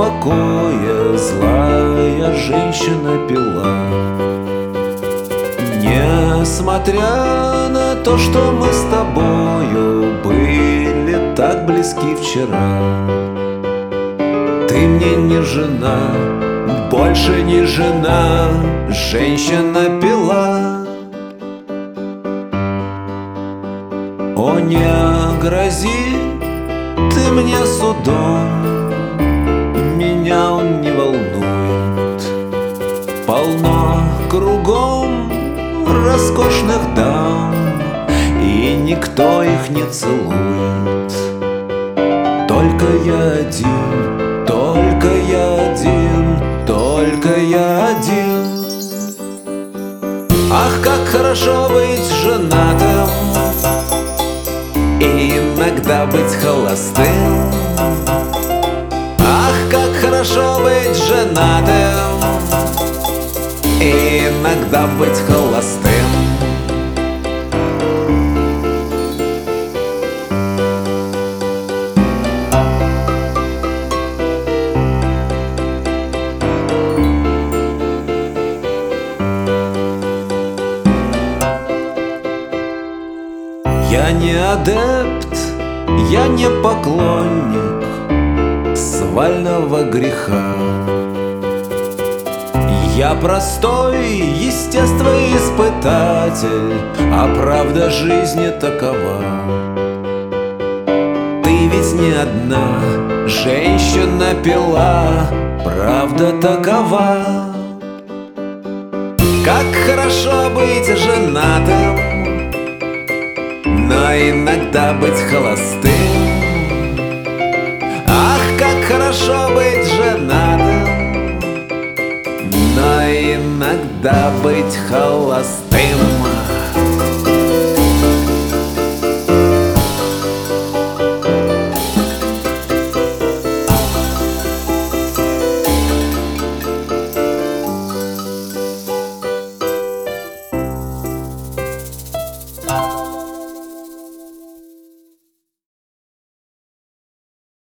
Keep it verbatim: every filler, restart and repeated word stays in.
покоя злая женщина пила. Несмотря на то, что мы с тобою были так близки вчера, ты мне не жена, больше не жена, женщина пила. О, не грози ты мне судом, меня он не волнует. Полно кругом роскошных дам, и никто их не целует. Только я один, только я один, только я один. Ах, как хорошо быть женатым и иногда быть холостым. Ах, как хорошо быть женатым и иногда быть холостым. Я не адепт, я не поклонник свального греха. Я простой естествоиспытатель, а правда жизни такова. Ты ведь не одна женщина пила, правда такова. Как хорошо быть женатым, но иногда быть холостым. Ах, как хорошо быть женатым, но иногда быть холостым.